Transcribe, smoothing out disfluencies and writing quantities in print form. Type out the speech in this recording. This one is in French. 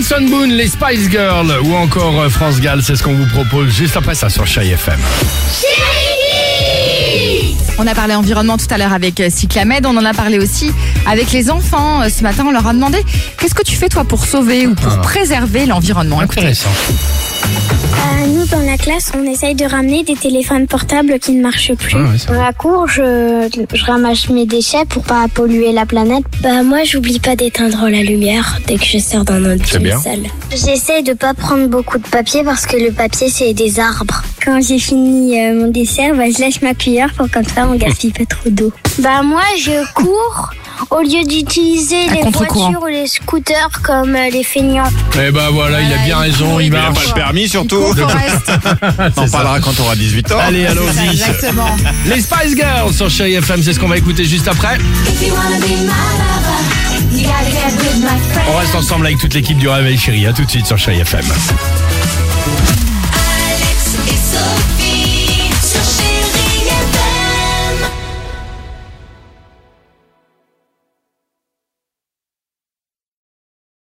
Alison Boone, les Spice Girls ou encore France Gall, c'est ce qu'on vous propose juste après ça sur Chérie FM. On a parlé environnement tout à l'heure avec Cyclamed, on en a parlé aussi avec les enfants. Ce matin, on leur a demandé qu'est-ce que tu fais toi pour sauver ou pour préserver l'environnement. Écoutez. Intéressant. Nous, dans la classe, on essaye de ramener des téléphones portables qui ne marchent plus. Ouais, Dans la cour, je ramasse mes déchets pour pas polluer la planète. Moi, j'oublie pas d'éteindre la lumière dès que je sors dans notre salle. J'essaie de pas prendre beaucoup de papier parce que le papier, c'est des arbres. Quand j'ai fini mon dessert, je lâche ma cuillère pour comme ça, on gaspille pas trop d'eau. Moi, je cours au lieu d'utiliser les voitures ou les scooters comme les feignants. Et voilà, il a bien raison, il Il n'a marche. pas le permis surtout. On en parlera quand on aura 18 ans. Allez, allons-y. Exactement. Les Spice Girls sur Chérie FM, c'est ce qu'on va écouter juste après. On reste ensemble avec toute l'équipe du Réveil Chérie. À tout de suite sur Chérie FM. Alex et Sophie.